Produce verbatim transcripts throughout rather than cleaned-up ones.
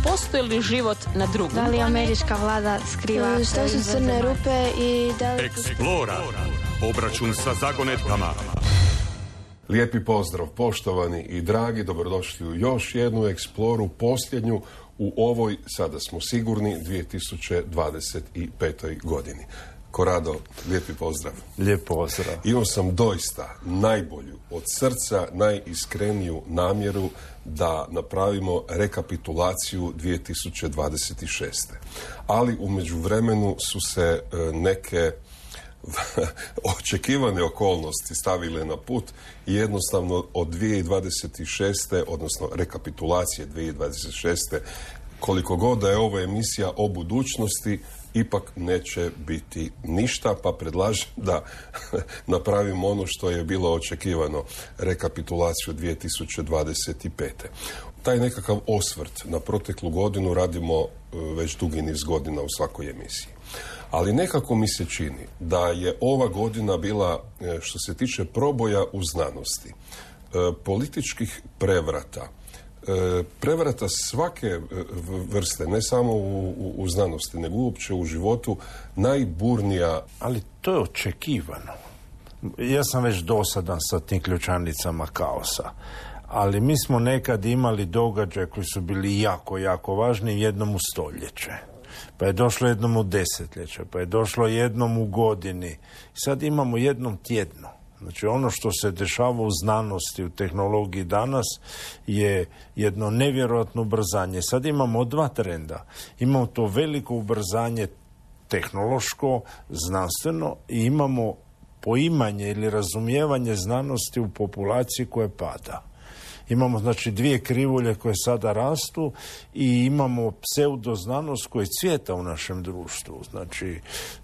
postoji li život na drugom? Da li američka vlada skriva? Što su crne rupe i da li... Eksplora. Obračun sa zagonetkama. Lijepi pozdrav, poštovani i dragi, dobrodošli u još jednu Eksploru, posljednju u ovoj, sada smo sigurni, dvije tisuće dvadeset pete. godini. Korado, lijepi pozdrav. Lijep pozdrav. Imao sam doista najbolju, od srca najiskreniju namjeru da napravimo rekapitulaciju dvije tisuće dvadeset šeste. Ali u međuvremenu su se neke očekivane okolnosti stavile na put i jednostavno od dvije tisuće dvadeset šeste. odnosno rekapitulacije dvije tisuće dvadeset šeste. koliko god da je ova emisija o budućnosti, ipak neće biti ništa, pa predlažem da napravimo ono što je bilo očekivano, rekapitulaciju dvije tisuće dvadeset pete. Taj nekakav osvrt na proteklu godinu radimo već dugi niz godina u svakoj emisiji. Ali nekako mi se čini da je ova godina bila, što se tiče proboja u znanosti, političkih prevrata, prevrata svake vrste, ne samo u, u, u znanosti, nego uopće u životu, najburnija. Ali to je očekivano. Ja sam već dosadan sa tim ključanicama kaosa. Ali mi smo nekad imali događaje koji su bili jako, jako važni jednom u stoljeće. Pa je došlo jednom u desetljeće, pa je došlo jednom u godini. Sad imamo jednom tjedno. Znači ono što se dešava u znanosti, u tehnologiji danas je jedno nevjerojatno ubrzanje. Sad imamo dva trenda. Imamo to veliko ubrzanje tehnološko, znanstveno i imamo poimanje ili razumijevanje znanosti u populaciji koja pada. Imamo znači dvije krivulje koje sada rastu i imamo pseudoznanost koja cvjeta u našem društvu. Znači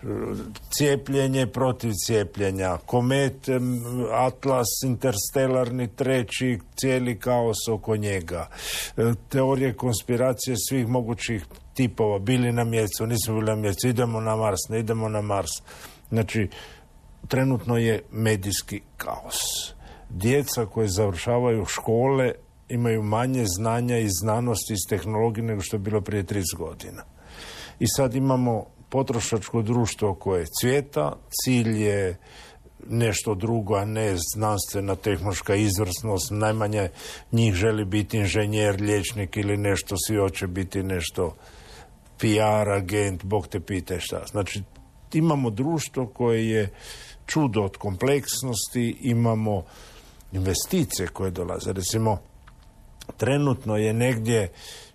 cijepljenje protiv cijepljenja, komet, Atlas, interstelarni treći, cijeli kaos oko njega, teorije konspiracije svih mogućih tipova, bili na mjesecu, nismo bili na mjesecu, idemo na Mars, ne idemo na Mars. Znači trenutno je medijski kaos. Djeca koje završavaju škole imaju manje znanja i znanosti iz tehnologije nego što je bilo prije trideset godina. I sad imamo potrošačko društvo koje cvjeta, cilj je nešto drugo, a ne znanstvena tehnološka izvrsnost. Najmanje njih želi biti inženjer, liječnik ili nešto, svi hoće biti nešto P R agent, Bog te pita šta. Znači imamo društvo koje je čudo od kompleksnosti, imamo investicije koje dolaze. Recimo, trenutno je negdje,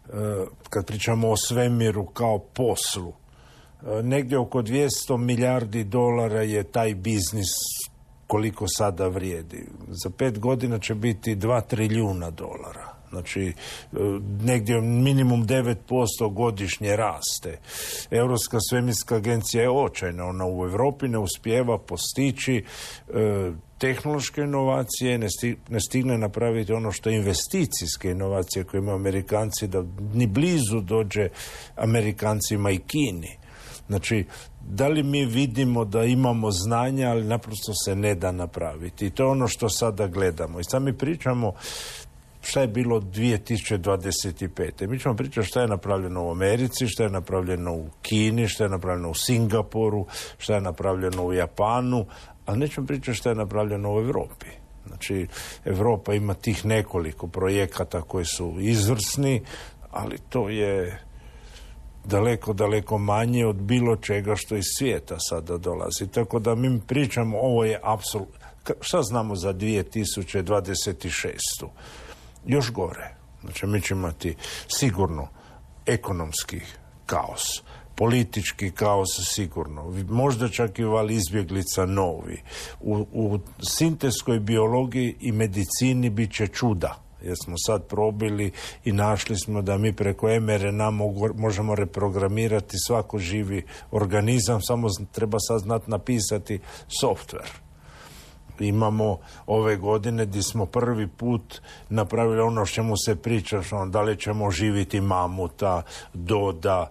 kad pričamo o svemiru kao poslu, negdje oko dvjesto milijardi dolara je taj biznis koliko sada vrijedi. Za pet godina će biti dva trilijuna dolara. Znači, negdje minimum devet posto godišnje raste. Europska svemirska agencija je očajna. Ona u Europi ne uspijeva postići e, tehnološke inovacije, ne, sti, ne stigne napraviti ono što je investicijske inovacije koje imaju Amerikanci, da ni blizu dođe Amerikancima i Kini. Znači, da li mi vidimo da imamo znanja, ali naprosto se ne da napraviti. I to je ono što sada gledamo. I sad mi pričamo šta je bilo dvije tisuće dvadeset pete. Mi ćemo pričati šta je napravljeno u Americi, šta je napravljeno u Kini, šta je napravljeno u Singapuru, šta je napravljeno u Japanu, ali nećemo pričati šta je napravljeno u Europi. Znači, Europa ima tih nekoliko projekata koji su izvrsni, ali to je daleko, daleko manje od bilo čega što iz svijeta sada dolazi. Tako da mi pričamo, ovo je apsolutno... Šta znamo za dvije tisuće dvadeset šestu. Još gore. Znači, mi ćemo imati sigurno ekonomski kaos, politički kaos sigurno, možda čak i val izbjeglica novi. U, u sintetskoj biologiji i medicini bit će čuda. Jer smo sad probili i našli smo da mi preko em er en a mogu, možemo reprogramirati svako živi organizam, samo treba sad znati napisati software. Imamo ove godine gdje smo prvi put napravili ono što čemu se priča, što da li ćemo živjeti mamuta, doda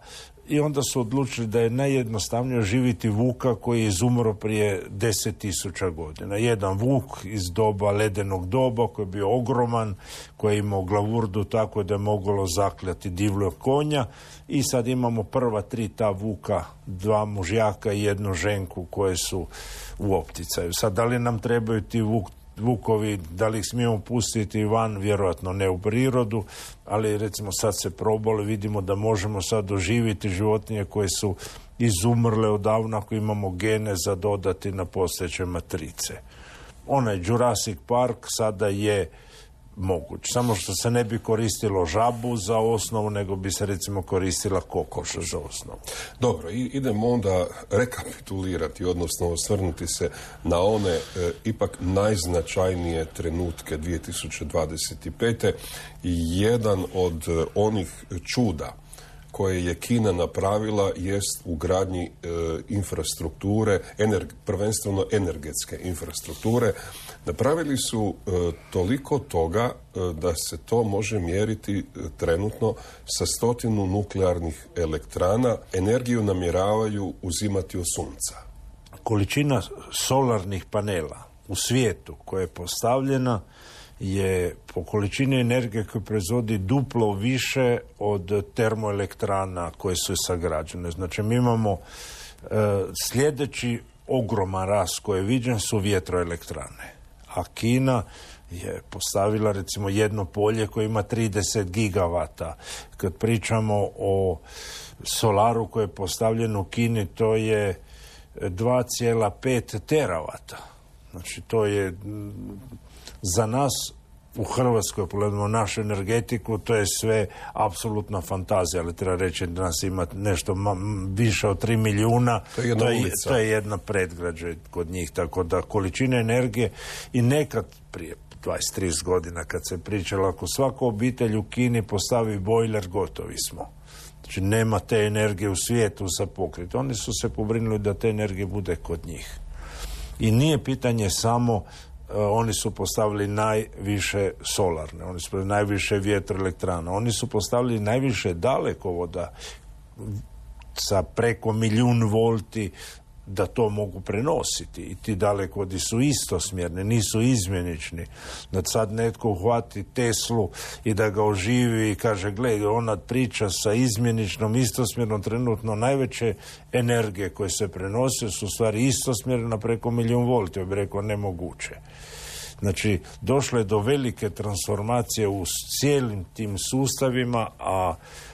i onda su odlučili da je najjednostavnije živjeti vuka koji je izumro prije deset tisuća godina. Jedan vuk iz doba ledenog doba koji je bio ogroman, koji je imao glavurdu tako da je moglo zakljati divljog konja, i sad imamo prva tri ta vuka, dva mužjaka i jednu ženku koje su u opticaju. Sad, da li nam trebaju ti vuk, vukovi, da li ih smijemo pustiti van, vjerojatno ne u prirodu, ali recimo sad se probalo, vidimo da možemo sad doživjeti životinje koje su izumrle odavno ako imamo gene za dodati na postojeće matrice. Onaj Jurassic Park sada je moguć, samo što se ne bi koristilo žabu za osnovu, nego bi se recimo koristila kokoša za osnovu. Dobro, i idemo onda rekapitulirati, odnosno osvrnuti se na one e, ipak najznačajnije trenutke dvije tisuće dvadeset pete. I jedan od e, onih čuda koje je Kina napravila jest u gradnji e, infrastrukture, energ, prvenstveno energetske infrastrukture. Napravili su e, toliko toga e, da se to može mjeriti e, trenutno sa stotinu nuklearnih elektrana. Energiju namjeravaju uzimati od sunca. Količina solarnih panela u svijetu koja je postavljena je po količini energije koju proizvodi duplo više od termoelektrana koje su sagrađene. Znači, mi imamo e, sljedeći ogroman rast koji je viđen su vjetroelektrane. A Kina je postavila recimo jedno polje koje ima trideset gigavata. Kad pričamo o solaru koje je postavljeno u Kini, to je dva zarez pet teravata. Znači, to je za nas u Hrvatskoj, pogledamo našu energetiku, to je sve apsolutna fantazija, ali treba reći da nas ima nešto ma, više od tri milijuna, to je jedna, to je, to je jedna predgrađe kod njih, tako da količine energije, i nekad prije dvadeset do trideset godina kad se pričalo, ako svaka obitelj u Kini postavi bojler, gotovi smo. Znači, nema te energije u svijetu za pokrit. Oni su se pobrinuli da te energije bude kod njih. I nije pitanje samo Uh, oni su postavili najviše solarne, oni su postavili najviše vjetroelektrana, oni su postavili najviše dalekovoda sa preko milijun volti da to mogu prenositi. I ti dalekovodi su istosmjerni, nisu izmjenični. Da sad netko uhvati Teslu i da ga oživi i kaže, gle, ona priča sa izmjeničnom, istosmjernom, trenutno najveće energije koje se prenose su u stvari istosmjerne preko milijun volti. Ja bih rekao, nemoguće. Znači, došlo je do velike transformacije u cijelim tim sustavima, a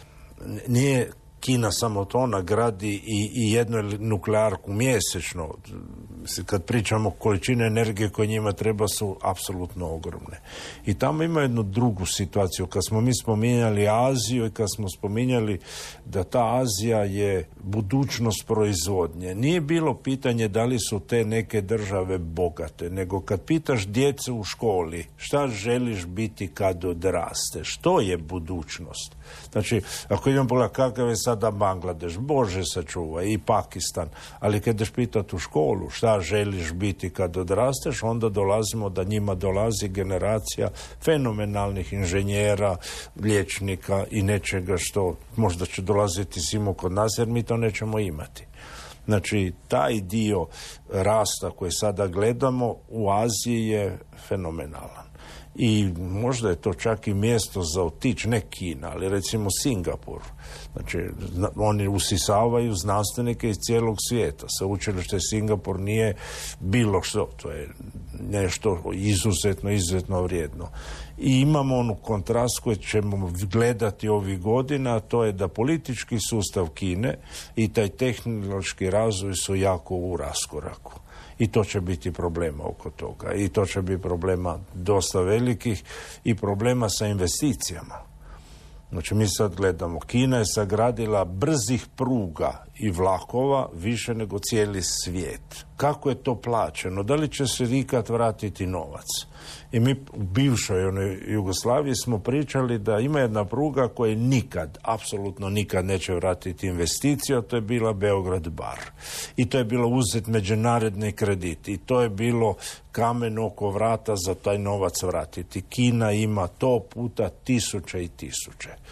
nije Kina samo to, ona gradi i, i jednu nuklearku mjesečno. Kad pričamo količine energije koje njima treba su apsolutno ogromne. I tamo ima jednu drugu situaciju. Kad smo mi spominjali Aziju i kad smo spominjali da ta Azija je budućnost proizvodnje, nije bilo pitanje da li su te neke države bogate, nego kad pitaš djecu u školi šta želiš biti kad odrasteš, to je budućnost. Znači, ako idemo pogledati kakav je sada Bangladeš, Bože sačuva, i Pakistan, ali kad ideš pitati u školu šta želiš biti kad odrasteš, onda dolazimo da njima dolazi generacija fenomenalnih inženjera, liječnika i nečega što možda će dolaziti simo kod nas, jer mi to nećemo imati. Znači, taj dio rasta koji sada gledamo u Aziji je fenomenalan. I možda je to čak i mjesto za otići, ne Kina, ali recimo Singapur. Znači, oni usisavaju znanstvenike iz cijelog svijeta. Sveučilište Singapur nije bilo što, to je nešto izuzetno, izuzetno vrijedno. I imamo onu kontrast koji ćemo gledati ovih godina, a to je da politički sustav Kine i taj tehnološki razvoj su jako u raskoraku. I to će biti problema oko toga. I to će biti problema dosta velikih i problema sa investicijama. Znači, mi sad gledamo, Kina je sagradila brzih pruga i vlakova više nego cijeli svijet. Kako je to plaćeno? Da li će se ikad vratiti novac? I mi u bivšoj onoj Jugoslaviji smo pričali da ima jedna pruga koja nikad, apsolutno nikad neće vratiti investiciju, a to je bila Beograd-Bar. I to je bilo uzet međunarodni kredit. I to je bilo kamen oko vrata za taj novac vratiti. Kina ima to puta tisuće i tisuće.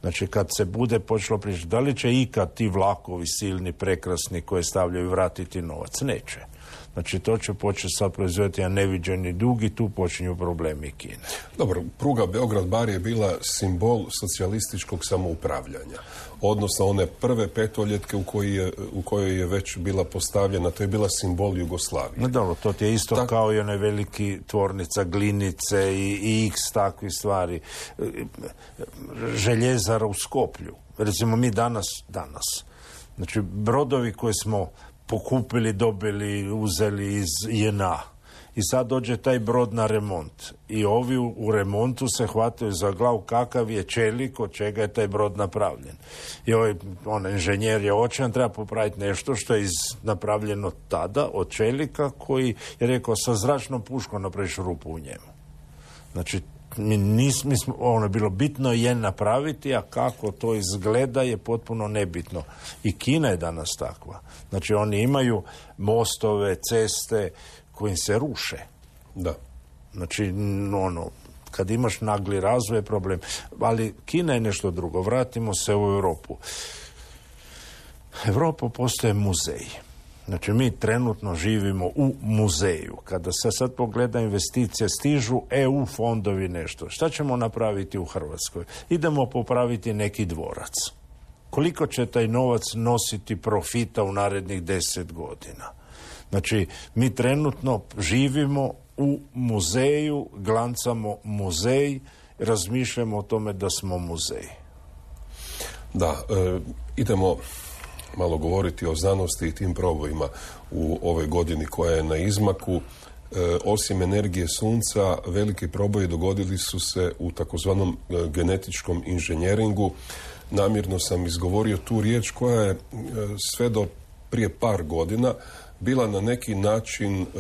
Znači kad se bude počelo pričati, da li će ikad ti vlakovi silni, prekrasni koje stavljaju vratiti novac? Neće. Znači to će početi sad proizvoditi jedan neviđeni dug i tu počinju problemi Kine. Dobro, pruga Beograd-Bar je bila simbol socijalističkog samoupravljanja. Odnosno one prve petoljetke u, koji je, u kojoj je već bila postavljena, to je bila simbol Jugoslavije. No dobro, to ti je isto Tak... kao i onaj veliki tvornica Glinice i, i x takvih stvari. Željezara u Skoplju. Recimo mi danas, danas. Znači brodovi koje smo pokupili, dobili, uzeli iz J N A. I sad dođe taj brod na remont. I ovi u, u remontu se hvataju za glavu kakav je čelik, od čega je taj brod napravljen. I ovaj on, inženjer je očajan, treba popraviti nešto što je iz, napravljeno tada od čelika koji je rekao sa zračnom puškom napraviš rupu u njemu. Znači, mi nismo, mi smo, ono je bilo bitno je napraviti, a kako to izgleda je potpuno nebitno. I Kina je danas takva. Znači, oni imaju mostove, ceste kojim se ruše. Da. Znači, ono, kad imaš nagli razvoj je problem. Ali Kina je nešto drugo. Vratimo se u Europu. Europa postoje muzej. Znači, mi trenutno živimo u muzeju. Kada se sad pogleda investicije, stižu E U fondovi nešto. Šta ćemo napraviti u Hrvatskoj? Idemo popraviti neki dvorac. Koliko će taj novac nositi profita u narednih deset godina? Znači, mi trenutno živimo u muzeju, glancamo muzej, razmišljamo o tome da smo muzej. Da, e, idemo malo govoriti o znanosti i tim probojima u ovoj godini koja je na izmaku. E, osim energije sunca, veliki proboji dogodili su se u takozvanom e, genetičkom inženjeringu. Namjerno sam izgovorio tu riječ koja je e, sve do prije par godina bila na neki način, e,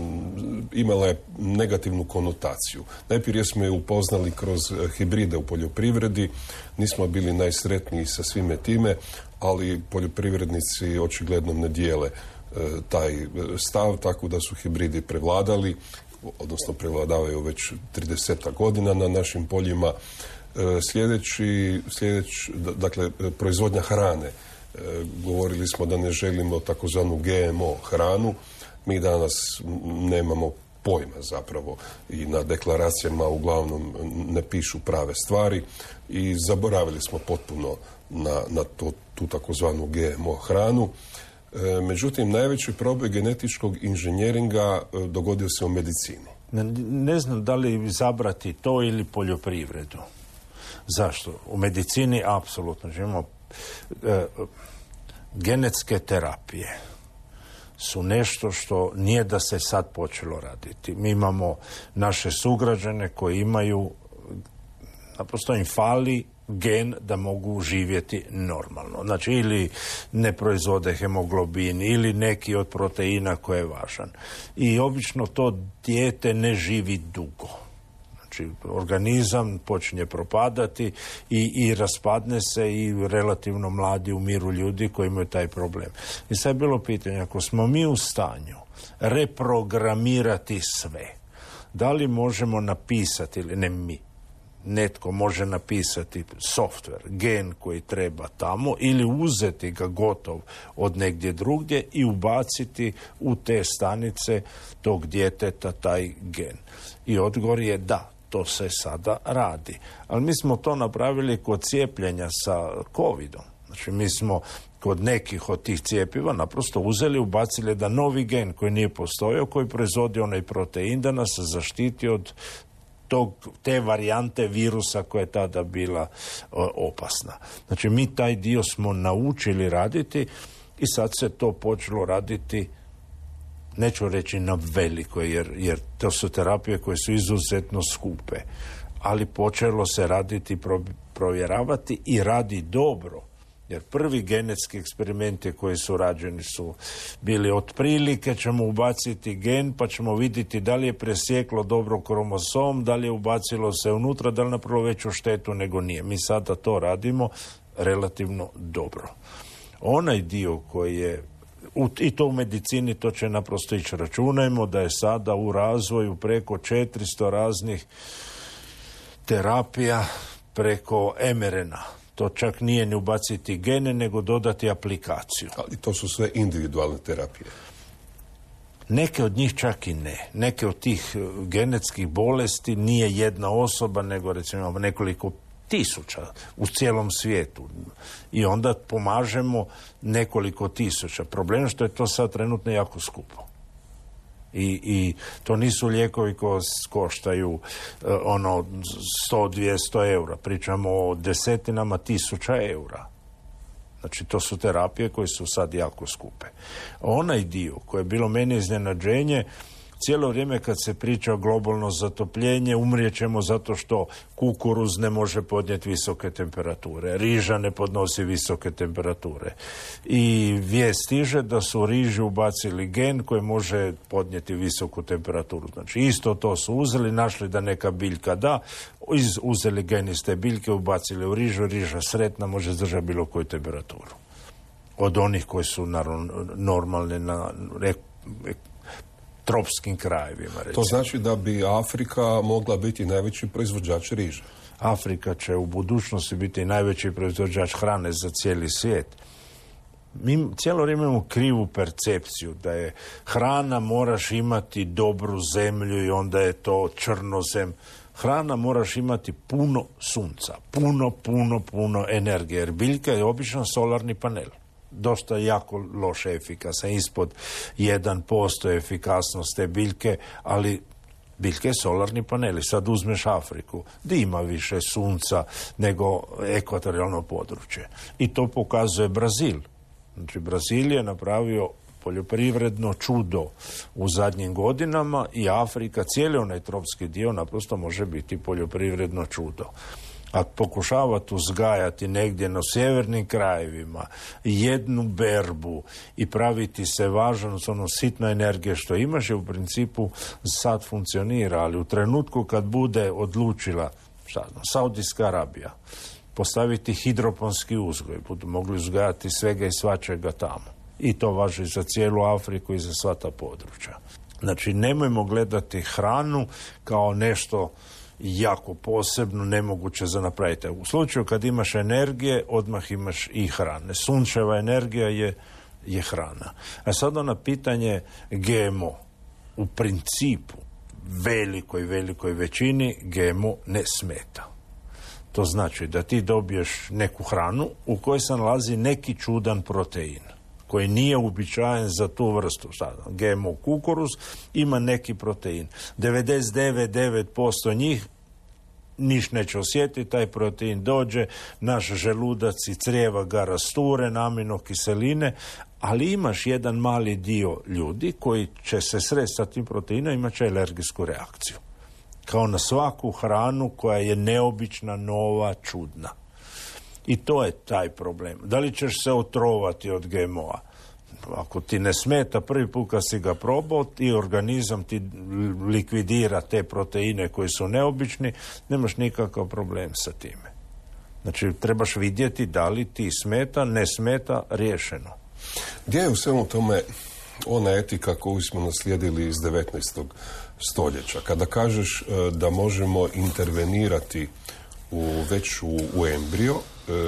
imala je negativnu konotaciju. Najprije smo je upoznali kroz hibride u poljoprivredi, nismo bili najsretniji sa svime time, ali poljoprivrednici očigledno ne dijele e, taj stav, tako da su hibridi prevladali, odnosno prevladavaju već trideset godina na našim poljima. E, sljedeći, sljedeći, dakle, proizvodnja hrane. E, govorili smo da ne želimo takozvanu G M O hranu. Mi danas nemamo pojma zapravo i na deklaracijama uglavnom ne pišu prave stvari i zaboravili smo potpuno na, na to, tu takozvanu G M O hranu. E, međutim, najveći proboj genetičkog inženjeringa e, dogodio se u medicini. Ne, ne znam da li izabrati to ili poljoprivredu. Zašto? U medicini apsolutno živimo. E, genetske terapije su nešto što nije da se sad počelo raditi. Mi imamo naše sugrađane koji imaju, naprosto im fali gen da mogu živjeti normalno. Znači, ili ne proizvode hemoglobin, ili neki od proteina koji je važan. I obično to dijete ne živi dugo. Znači, organizam počinje propadati i, i raspadne se i relativno mladi umiru ljudi koji imaju taj problem. I sad je bilo pitanje, ako smo mi u stanju reprogramirati sve, da li možemo napisati, ili ne mi, netko može napisati software, gen koji treba tamo ili uzeti ga gotov od negdje drugdje i ubaciti u te stanice tog djeteta taj gen. I odgovor je da, to se sada radi. Ali mi smo to napravili kod cijepljenja sa covidom. Znači mi smo kod nekih od tih cijepiva naprosto uzeli, ubacili da novi gen koji nije postojao, koji proizvodi onaj protein, da nas zaštiti od tog, te varijante virusa koja je tada bila o, opasna. Znači mi taj dio smo naučili raditi i sad se to počelo raditi, neću reći na veliko, jer, jer to su terapije koje su izuzetno skupe, ali počelo se raditi, pro, provjeravati i radi dobro. Jer prvi genetski eksperimenti koji su rađeni su bili otprilike ćemo ubaciti gen pa ćemo vidjeti da li je presjeklo dobro kromosom, da li je ubacilo se unutra, da li napravilo veću štetu nego nije. Mi sada to radimo relativno dobro. Onaj dio koji je, u, i to u medicini, to će naprosto ići, računajmo da je sada u razvoju preko četiristo raznih terapija preko em er en a. To čak nije ni ubaciti gene, nego dodati aplikaciju. Ali to su sve individualne terapije. Neke od njih čak i ne. Neke od tih genetskih bolesti nije jedna osoba, nego recimo nekoliko tisuća u cijelom svijetu. I onda pomažemo nekoliko tisuća. Problem je što je to sad trenutno jako skupo. I, i to nisu lijekovi koji koštaju uh, ono sto do dvjesto eura. Pričamo o desetinama tisuća eura. Znači, to su terapije koje su sad jako skupe. Onaj dio koji je bilo meni iznenađenje, cijelo vrijeme kad se priča o globalno zatopljenje, umrijećemo zato što kukuruz ne može podnijeti visoke temperature, riža ne podnosi visoke temperature. I vijest stiže da su u riži ubacili gen koji može podnijeti visoku temperaturu. Znači, isto to su uzeli, našli da neka biljka da, iz, uzeli gen iz te biljke, ubacili u rižu, riža sretna, može zdržati bilo koju temperaturu. Od onih koji su naravno normalne na rek, tropskim krajevima. Recimo. To znači da bi Afrika mogla biti najveći proizvođač riže? Afrika će u budućnosti biti najveći proizvođač hrane za cijeli svijet. Mi cijelo vrijeme imamo krivu percepciju da je hrana moraš imati dobru zemlju i onda je to črnozem. Hrana moraš imati puno sunca, puno, puno, puno energije, jer biljka je obično solarni panel. Dosta jako loše efikasan, ispod jedan posto efikasnost te biljke, ali biljke je solarni paneli. Sad uzmeš Afriku, gdje ima više sunca nego ekvatorijalno područje. I to pokazuje Brazil. Znači, Brazil je napravio poljoprivredno čudo u zadnjim godinama i Afrika, cijeli onaj tropski dio, naprosto može biti poljoprivredno čudo. A pokušavati uzgajati negdje na sjevernim krajevima jednu berbu i praviti se važan s ono sitno energije što imaš je u principu sad funkcionira, ali u trenutku kad bude odlučila šta znam, Saudijska Arabija postaviti hidroponski uzgoj, budu mogli uzgajati svega i svačega tamo. I to važi za cijelu Afriku i za sva ta područja. Znači, nemojmo gledati hranu kao nešto jako posebno, nemoguće za napraviti. U slučaju kad imaš energije, odmah imaš i hrane. Sunčeva energija je, je hrana. A sad ono pitanje G M O. U principu, velikoj, velikoj većini G M O ne smeta. To znači da ti dobiješ neku hranu u kojoj se nalazi neki čudan protein koji nije uobičajen za tu vrstu. Sada, G M O kukuruz ima neki protein. devedeset devet zarez devet posto njih niš neće osjetiti, taj protein dođe, naš želudac i crijeva ga rasture, aminokiseline, ali imaš jedan mali dio ljudi koji će se sresti sa tim proteinom, imat će alergijsku reakciju. Kao na svaku hranu koja je neobična, nova, čudna. I to je taj problem. Da li ćeš se otrovati od G M O-a? Ako ti ne smeta prvi put kad si ga probao i organizam ti likvidira te proteine koji su neobični, nemaš nikakav problem sa time. Znači, trebaš vidjeti da li ti smeta, ne smeta, riješeno. Gdje je u svemu tome ona etika koju smo naslijedili iz devetnaestog stoljeća? Kada kažeš da možemo intervenirati u, već u, u embrio,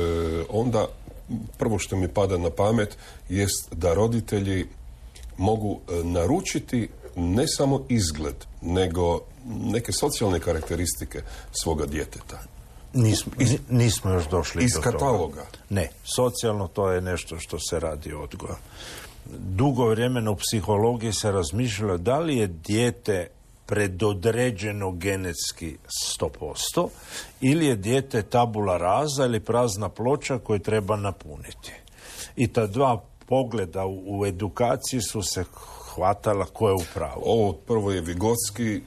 onda prvo što mi pada na pamet jest da roditelji mogu naručiti ne samo izgled, nego neke socijalne karakteristike svoga djeteta. Nismo, iz, nismo još došli iz do kataloga. Toga. Ne, socijalno to je nešto što se radi odgoja. Dugo vremena u psihologiji se razmišljalo da li je dijete predodređeno genetski sto posto ili je dijete tabula rasa ili prazna ploča koju treba napuniti. I ta dva pogleda u, u edukaciji su se hvatala ko je u pravu. Ovo prvo je Vigotski,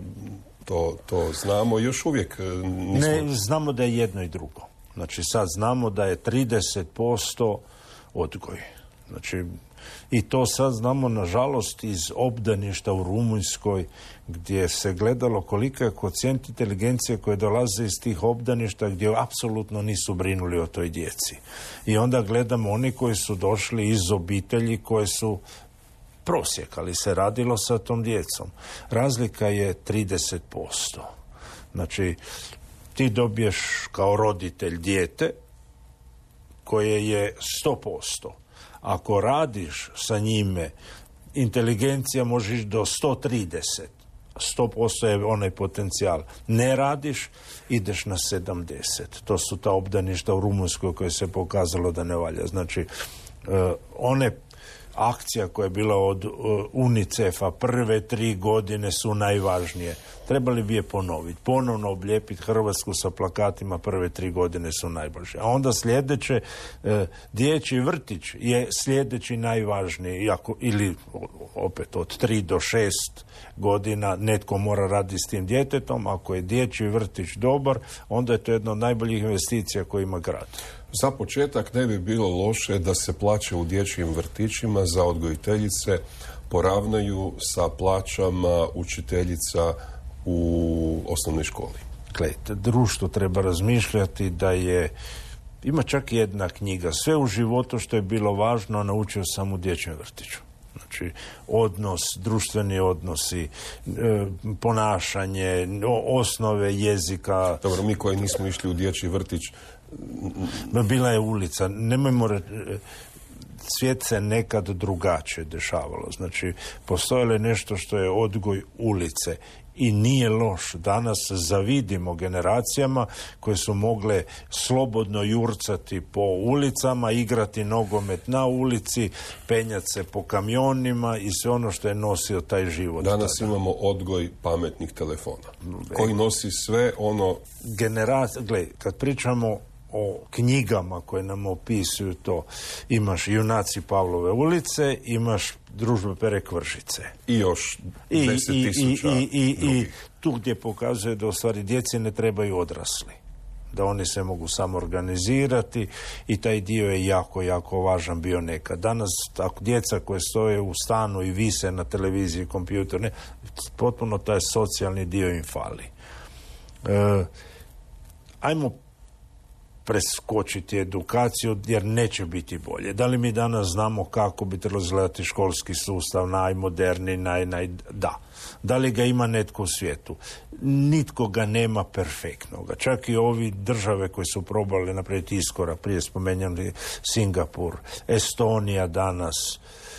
to, to znamo, još uvijek nismo... Ne, znamo da je jedno i drugo. Znači sad znamo da je trideset posto odgoj. Znači, i to sad znamo, nažalost, iz obdaništa u Rumunjskoj, gdje se gledalo kolika je kocijent inteligencije koje dolaze iz tih obdaništa gdje apsolutno nisu brinuli o toj djeci. I onda gledamo oni koji su došli iz obitelji koje su prosjek, ali se radilo sa tom djecom. Razlika je trideset posto. Znači, ti dobiješ kao roditelj dijete koje je sto posto. Ako radiš sa njime, inteligencija može ići do sto trideset. sto posto je onaj potencijal. Ne radiš, ideš na sedamdeset. To su ta obdaništa u Rumunjskoj koje se pokazalo da ne valja. Znači, one akcija koja je bila od UNICEF-a prve tri godine su najvažnije. Trebali bi je ponoviti. Ponovno oblijepiti Hrvatsku sa plakatima prve tri godine su najvažnije. A onda sljedeće, e, dječji vrtić je sljedeći najvažniji. Iako, ili opet od tri do šest godina netko mora raditi s tim djetetom. Ako je dječji vrtić dobar, onda je to jedna od najboljih investicija koje ima grad. Za početak ne bi bilo loše da se plaće u dječjim vrtićima za odgojiteljice poravnaju sa plaćama učiteljica u osnovnoj školi. Gledajte, društvo treba razmišljati da je, ima čak jedna knjiga, sve u životu što je bilo važno naučio sam u dječjem vrtiću. Znači, odnos, društveni odnosi, e, ponašanje, osnove jezika. Dobro, mi koji nismo išli u dječji vrtić... Bila je ulica. Nemojmo reći, svijet se nekad drugačije dešavalo. Znači, postojalo je nešto što je odgoj ulice. I nije loš. Danas zavidimo generacijama koje su mogle slobodno jurcati po ulicama, igrati nogomet na ulici, penjati se po kamionima i sve ono što je nosio taj život. Danas tada. Imamo odgoj pametnih telefona koji nosi sve ono... Generacija, gledaj, kad pričamo o knjigama koje nam opisuju to, imaš Junaci Pavlove ulice, imaš Družbe Pere Kvržice. I još deset tisuća I, i, i, i tu gdje pokazuje da u stvari djeci ne trebaju odrasli. Da oni se mogu samo organizirati i taj dio je jako, jako važan bio nekad. Danas tako djeca koje stoje u stanu i vise na televiziji, kompjuter, ne, potpuno taj socijalni dio im fali. E, ajmo preskočiti edukaciju jer neće biti bolje. Da li mi danas znamo kako bi trebalo izgledati školski sustav najmoderniji, naj, naj... Da. Da li ga ima netko u svijetu? Nitko ga nema perfektnoga. Čak i ovi države koje su probali napraviti iskorak, prije spomenuli Singapur, Estonija danas,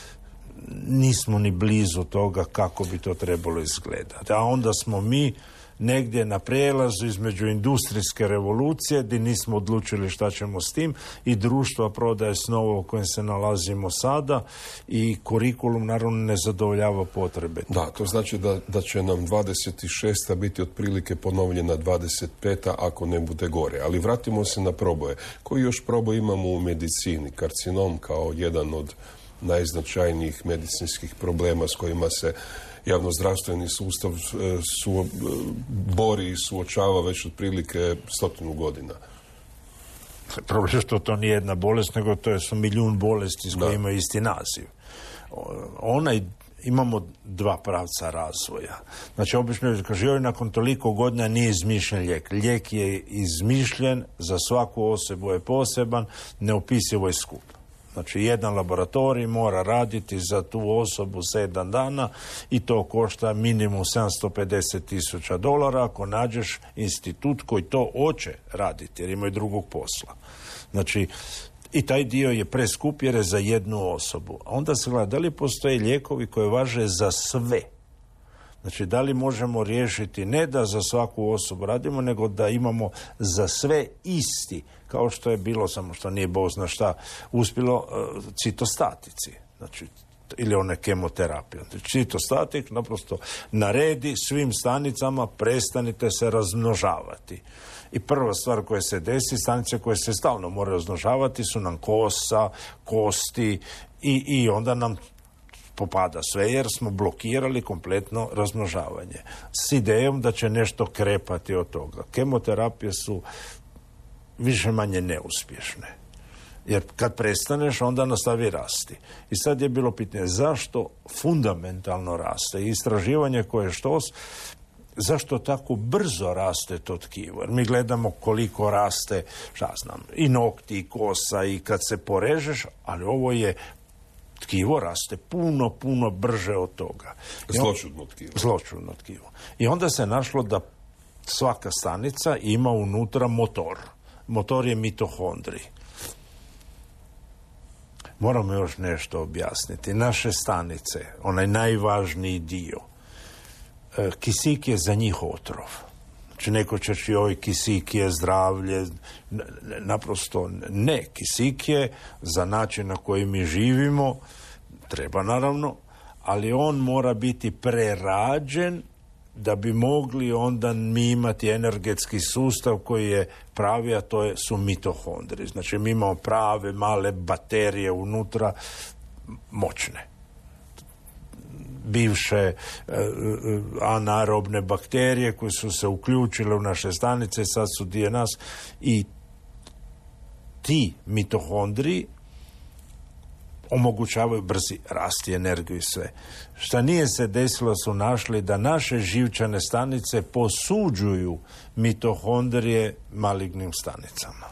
nismo ni blizu toga kako bi to trebalo izgledati. A onda smo mi negdje na prijelazu između industrijske revolucije gdje nismo odlučili šta ćemo s tim i društva prodaje snova u kojem se nalazimo sada i kurikulum naravno ne zadovoljava potrebe. Da, to znači da, da će nam dvadeset šesta biti otprilike ponovljena dvadeset peta ako ne bude gore. Ali vratimo se na proboje. Koji još proboj imamo u medicini? Karcinom kao jedan od najznačajnijih medicinskih problema s kojima se javnozdravstveni sustav su, bori i suočava već otprilike stotinu godina. Problem je što to nije jedna bolest, nego to je su milijun bolesti s kojima imaju isti naziv. Onaj, imamo dva pravca razvoja. Znači, obično kaže, joj, nakon toliko godina nije izmišljen lijek. Lijek je izmišljen, za svaku osobu je poseban, neopisivo je skup. Znači, jedan laboratorij mora raditi za tu osobu sedam dana i to košta minimum sedamsto pedeset tisuća dolara ako nađeš institut koji to hoće raditi jer imaju drugog posla. Znači, i taj dio je preskup jer je za jednu osobu. A onda se gleda da li postoje lijekovi koji važe za sve. Znači, da li možemo riješiti ne da za svaku osobu radimo, nego da imamo za sve isti, kao što je bilo, samo što nije Bog zna šta, uspjelo uh, citostatici. Znači, ili one kemoterapije. Znači, citostatik naprosto naredi svim stanicama prestanite se razmnožavati. I prva stvar koja se desi, stanice koje se stalno moraju razmnožavati su nam kosa, kosti i, i onda nam popada sve jer smo blokirali kompletno razmnožavanje. S idejom da će nešto krepati od toga. Kemoterapije su više manje neuspješne. Jer kad prestaneš, onda nastavi rasti. I sad je bilo pitanje zašto fundamentalno raste. I istraživanje koje je štos, zašto tako brzo raste to tkivo? Jer mi gledamo koliko raste, šta znam, i nokti, i kosa, i kad se porežeš, ali ovo je tkivo raste puno, puno brže od toga. Zločudno tkivo. Zločudno tkivo. I onda se našlo da svaka stanica ima unutra motor. Motor je mitohondrij. Moramo još nešto objasniti. Naše stanice, onaj najvažniji dio, kisik je za njih otrov. Znači neko će reći, oj, kisik je zdravlje. Naprosto ne. Kisik je za način na koji mi živimo, treba naravno, ali on mora biti prerađen da bi mogli onda mi imati energetski sustav koji je pravi, a to je, su mitohondri. Znači mi imamo prave male baterije unutra, moćne. Bivše e, anaerobne bakterije koje su se uključile u naše stanice, sad su dio nas, i ti mitohondri omogućavaju brzi rast i energiju i sve. Šta nije se desilo, su našli da naše živčane stanice posuđuju mitohondrije malignim stanicama.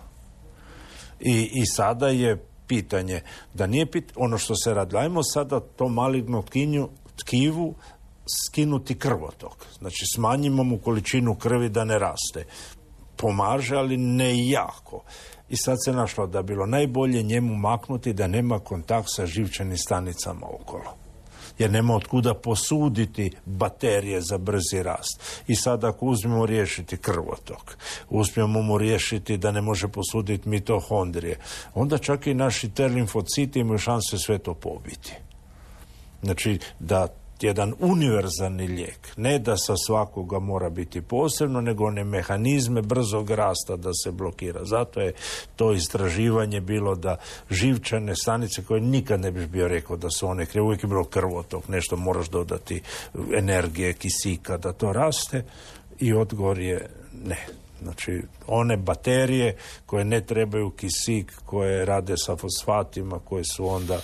I, i sada je pitanje, da nije pit, ono što se radi, ajmo sada to maligno tkinju, tkivu skinuti krvotok. Znači smanjimo mu količinu krvi da ne raste. Pomaže, ali ne jako. I sad se našlo da bilo najbolje njemu maknuti da nema kontakt sa živčanim stanicama okolo. Jer nema otkuda posuditi baterije za brzi rast. I sad ako uzmemo riješiti krvotok, uspijemo mu riješiti da ne može posuditi mitohondrije, onda čak i naši T limfociti imaju šanse sve to pobiti. Znači da jedan univerzalni lijek, ne da sa svakoga mora biti posebno, nego one mehanizme brzog rasta da se blokira. Zato je to istraživanje bilo da živčane stanice, koje nikad ne bih bio rekao da su one krive, uvijek je bilo krvotok, nešto moraš dodati energije, kisika da to raste, i odgovor je ne. Znači, one baterije koje ne trebaju kisik, koje rade sa fosfatima, koje su onda...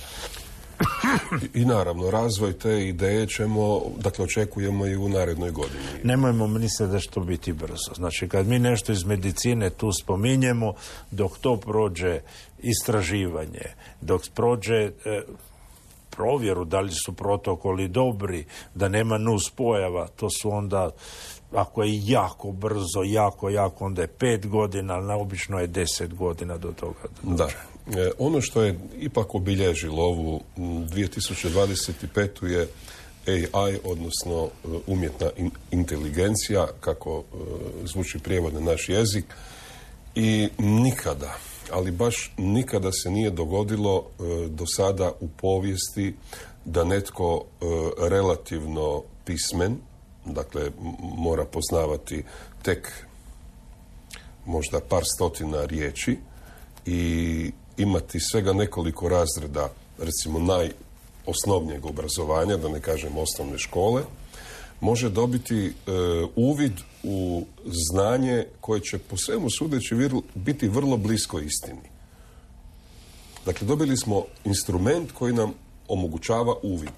I naravno, razvoj te ideje ćemo, dakle, očekujemo i u narednoj godini. Nemojmo misliti da će to biti brzo. Znači, kad mi nešto iz medicine tu spominjemo, dok to prođe istraživanje, dok prođe e, provjeru da li su protokoli dobri, da nema nus pojava, to su onda, ako je jako brzo, jako, jako, onda je pet godina, ali naobično je deset godina do toga. Da. E, ono što je ipak obilježilo ovu dvije tisuće dvadeset petu je A I, odnosno umjetna in, inteligencija, kako e, zvuči prijevod na naš jezik, i nikada, ali baš nikada se nije dogodilo e, do sada u povijesti da netko e, relativno pismen, dakle mora poznavati tek možda par stotina riječi i imati svega nekoliko razreda, recimo najosnovnijeg obrazovanja, da ne kažem osnovne škole, može dobiti e, uvid u znanje koje će po svemu sudeći vir, biti vrlo blisko istini. Dakle, dobili smo instrument koji nam omogućava uvid.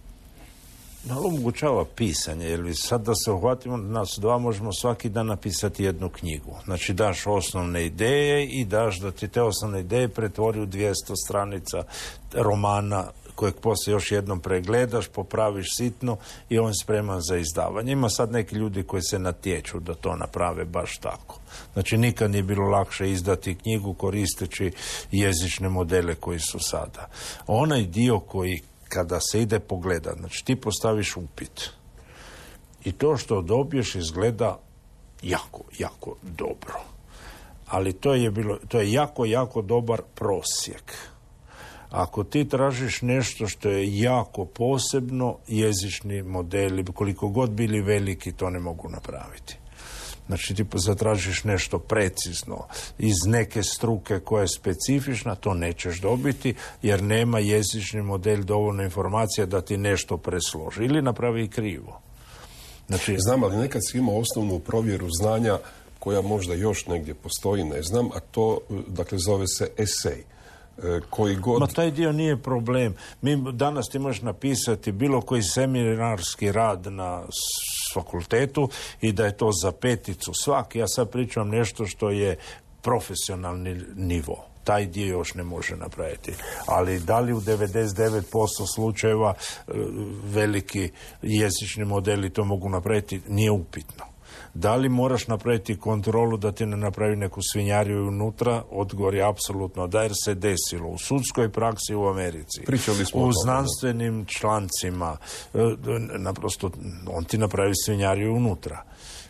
No, omogućava pisanje, jer vi sad da se uhvatimo, nas dva možemo svaki dan napisati jednu knjigu. Znači daš osnovne ideje i daš da ti te osnovne ideje pretvori u dvjesto stranica romana kojeg poslije još jednom pregledaš, popraviš sitno i on je spreman za izdavanje. Ima sad neki ljudi koji se natječu da to naprave baš tako. Znači nikad nije bilo lakše izdati knjigu koristeći jezične modele koji su sada. Onaj dio koji kada se ide pogledat, znači ti postaviš upit i to što dobiješ izgleda jako, jako dobro. Ali to je bilo, to je jako, jako dobar prosjek. Ako ti tražiš nešto što je jako posebno, jezični modeli, koliko god bili veliki, to ne mogu napraviti. Znači ti zatražiš nešto precizno iz neke struke koja je specifična, to nećeš dobiti jer nema jezični model dovoljno informacija da ti nešto presloži ili napravi krivo. Znači, znam, ali nekad si imao osnovnu provjeru znanja koja možda još negdje postoji, ne znam, a to, dakle, zove se esej. Koji god... Ma taj dio nije problem. Mi danas ti možeš napisati bilo koji seminarski rad na fakultetu i da je to za peticu svaki. Ja sad pričam nešto što je profesionalni nivo. Taj dio još ne može napraviti. Ali da li u devedeset devet posto slučajeva veliki jezični modeli to mogu napraviti, nije upitno. Da li moraš napraviti kontrolu da ti ne napravi neku svinjariju unutra? Odgovor je apsolutno da, jer se desilo u sudskoj praksi u Americi, u znanstvenim člancima. Naprosto on ti napravi svinjariju unutra.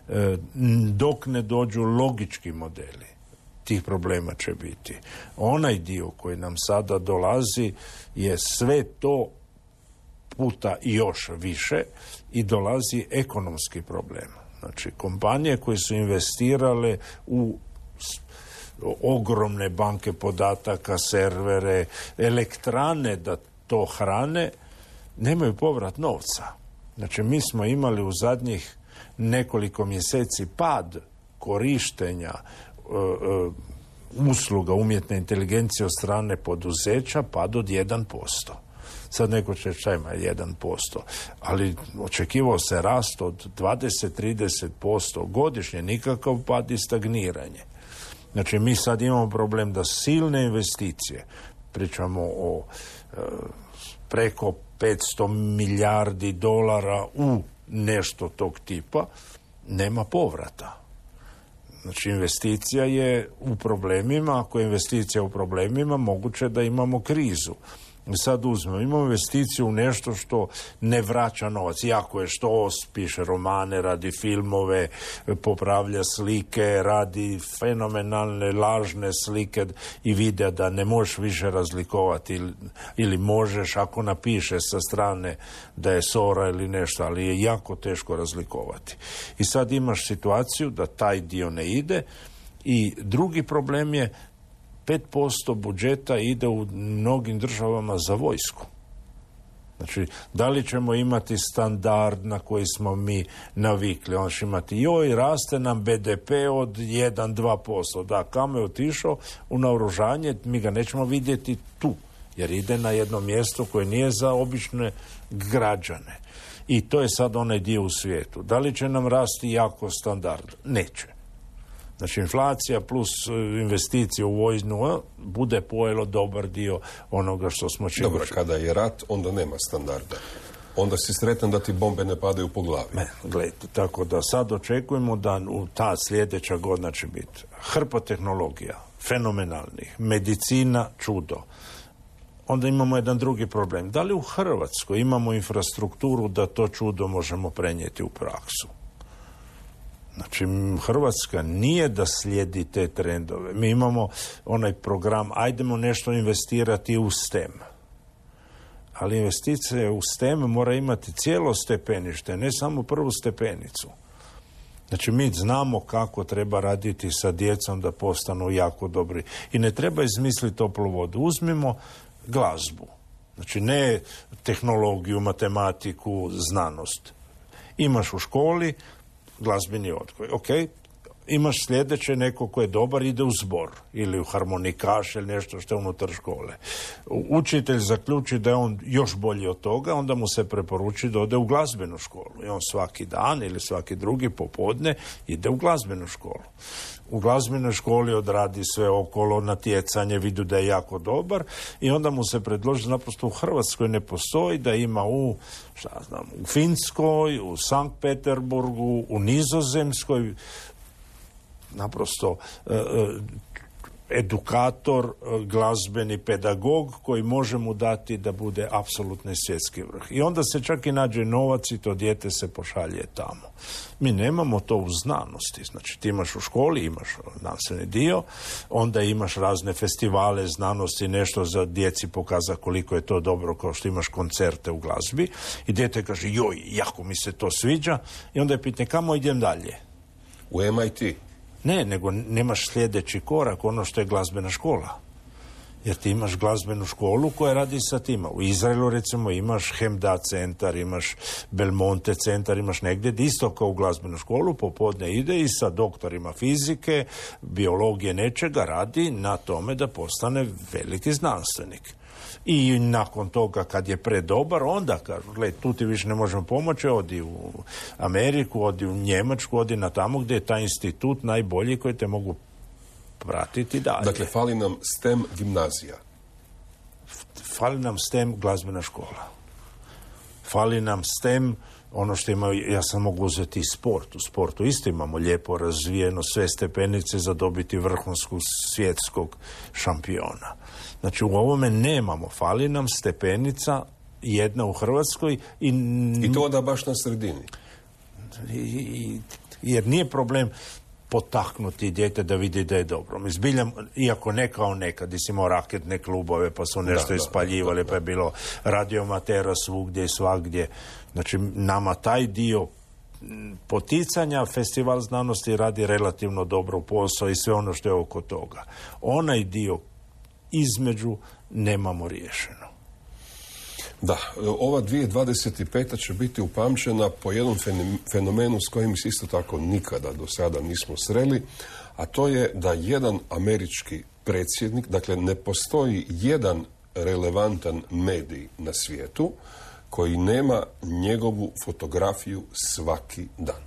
Dok ne dođu logički modeli, tih problema će biti. Onaj dio koji nam sada dolazi je sve to puta i još više i dolazi ekonomski problem. Znači, kompanije koje su investirale u ogromne banke podataka, servere, elektrane da to hrane, nemaju povrat novca. Znači, mi smo imali u zadnjih nekoliko mjeseci pad korištenja uh, uh, usluga umjetne inteligencije od strane poduzeća, pad od jedan posto. Sad neko će šta ima jedan posto, ali očekivao se rast od dvadeset do trideset posto godišnje, nikakav pad i stagniranje. Znači, mi sad imamo problem da silne investicije, pričamo o e, preko petsto milijardi dolara u nešto tog tipa, nema povrata. Znači, investicija je u problemima, ako je investicija u problemima, moguće da imamo krizu. Sad uzmemo, imamo investiciju u nešto što ne vraća novac. Jako je što piše romane, radi filmove, popravlja slike, radi fenomenalne, lažne slike i videa da ne možeš više razlikovati ili, ili možeš ako napiše sa strane da je Sora ili nešto, ali je jako teško razlikovati. I sad imaš situaciju da taj dio ne ide i drugi problem je pet posto budžeta ide u mnogim državama za vojsku. Znači, da li ćemo imati standard na koji smo mi navikli? On će imati, joj, raste nam be de pe od jedan do dva posto. Da, kamo je otišao u naoružanje, mi ga nećemo vidjeti tu, jer ide na jedno mjesto koje nije za obične građane. I to je sad onaj dio u svijetu. Da li će nam rasti jako standard? Neće. Znači, inflacija plus investicije u vojnu bude pojelo dobar dio onoga što smo činili. Dobro, kada je rat, onda nema standarda. Onda si sretan da ti bombe ne padaju po glavi. Ne, gledajte, tako da sad očekujemo da u ta sljedeća godina će biti hrpa tehnologija, fenomenalnih, medicina, čudo. Onda imamo jedan drugi problem. Da li u Hrvatskoj imamo infrastrukturu da to čudo možemo prenijeti u praksu? Znači, Hrvatska nije da slijedi te trendove. Mi imamo onaj program, ajdemo nešto investirati u STEM. Ali investicije u STEM mora imati cijelo stepenište, ne samo prvu stepenicu. Znači, mi znamo kako treba raditi sa djecom da postanu jako dobri. I ne treba izmisliti toplu vodu. Uzmimo glazbu. Znači, ne tehnologiju, matematiku, znanost. Imaš u školi glazbeni odgoj. Ok, imaš sljedeće, neko ko je dobar ide u zbor ili u harmonikaš ili nešto što je unutar škole. Učitelj zaključi da je on još bolji od toga, onda mu se preporuči da ode u glazbenu školu. I on svaki dan ili svaki drugi popodne ide u glazbenu školu. U glazbenoj školi odradi sve okolo, natjecanje, vidu da je jako dobar i onda mu se predloži, naprosto u Hrvatskoj ne postoji, da ima u, šta znam, u Finskoj, u Sankt Peterburgu, u Nizozemskoj, naprosto e, edukator, glazbeni pedagog koji može mu dati da bude apsolutni svjetski vrh. I onda se čak i nađe novac i to dijete se pošalje tamo. Mi nemamo to u znanosti. Znači, ti imaš u školi, imaš znanstveni dio, onda imaš razne festivale znanosti, nešto za djeci pokaza koliko je to dobro, kao što imaš koncerte u glazbi i dijete kaže, joj, jako mi se to sviđa i onda je pitanje, kamo idem dalje? U em i te? Ne, nego nemaš sljedeći korak, ono što je glazbena škola. Jer ti imaš glazbenu školu koja radi sa tima. U Izraelu, recimo, imaš Hemda centar, imaš Belmonte centar, imaš negdje isto kao u glazbenu školu, popodne ide i sa doktorima fizike, biologije, nečega radi na tome da postane veliki znanstvenik. I nakon toga, kad je predobar, onda kažu, gled, tu ti više ne možemo pomoći, odi u Ameriku, odi u Njemačku, odi na tamo gdje je taj institut najbolji koji te mogu pratiti dalje. Dakle, fali nam STEM gimnazija. Fali nam STEM glazbena škola. Fali nam STEM ono što imaju, ja sam mogu uzeti i sport. U sportu isto imamo lijepo razvijeno sve stepenice za dobiti vrhunskog svjetskog šampiona. Znači u ovome nemamo, fali nam stepenica jedna u Hrvatskoj. I, I to da baš na sredini. I, i, jer nije problem potaknuti dijete da vidi da je dobro. Mi zbiljam, iako ne kao nekad, si imao raketne klubove pa su nešto da, ispaljivali, da, da, da. Pa je bilo radiomatera svugdje i svagdje. Znači, nama taj dio poticanja Festival znanosti radi relativno dobro posao i sve ono što je oko toga. Onaj dio između nemamo riješeno. Da, ova dvije tisuće dvadeset peta će biti upamćena po jednom fenomenu s kojim se isto tako nikada do sada nismo sreli, a to je da jedan američki predsjednik, dakle ne postoji jedan relevantan medij na svijetu koji nema njegovu fotografiju svaki dan.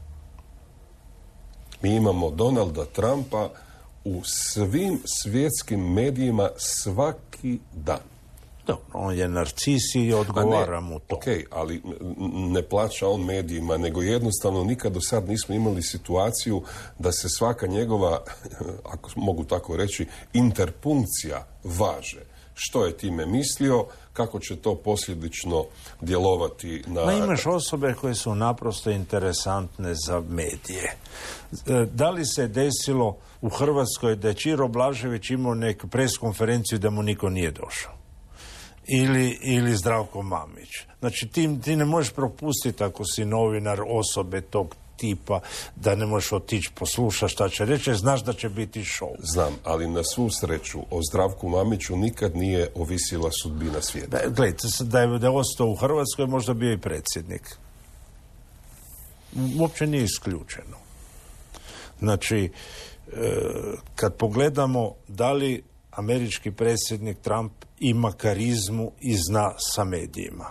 Mi imamo Donalda Trumpa u svim svjetskim medijima svaki dan. Dobro, on je narcis i odgovara mu to. Ok, ali ne plaća on medijima, nego jednostavno nikad do sad nismo imali situaciju da se svaka njegova, ako mogu tako reći, interpunkcija važe. Što je time mislio, kako će to posljedično djelovati na... Ma imaš osobe koje su naprosto interesantne za medije. Da li se desilo u Hrvatskoj da je Ćiro Blažević imao neku preskonferenciju da mu niko nije došao? Ili, ili Zdravko Mamić. Znači, ti, ti ne možeš propustiti ako si novinar osobe tog tipa da ne možeš otići poslušati šta će reći, znaš da će biti show. Znam, ali na svu sreću o Zdravku Mamiću nikad nije ovisila sudbina svijeta. Da, gledajte, da je, da je ostao u Hrvatskoj, možda bio i predsjednik. Uopće nije isključeno. Znači, e, kad pogledamo da li američki predsjednik Trump ima karizmu i zna sa medijima.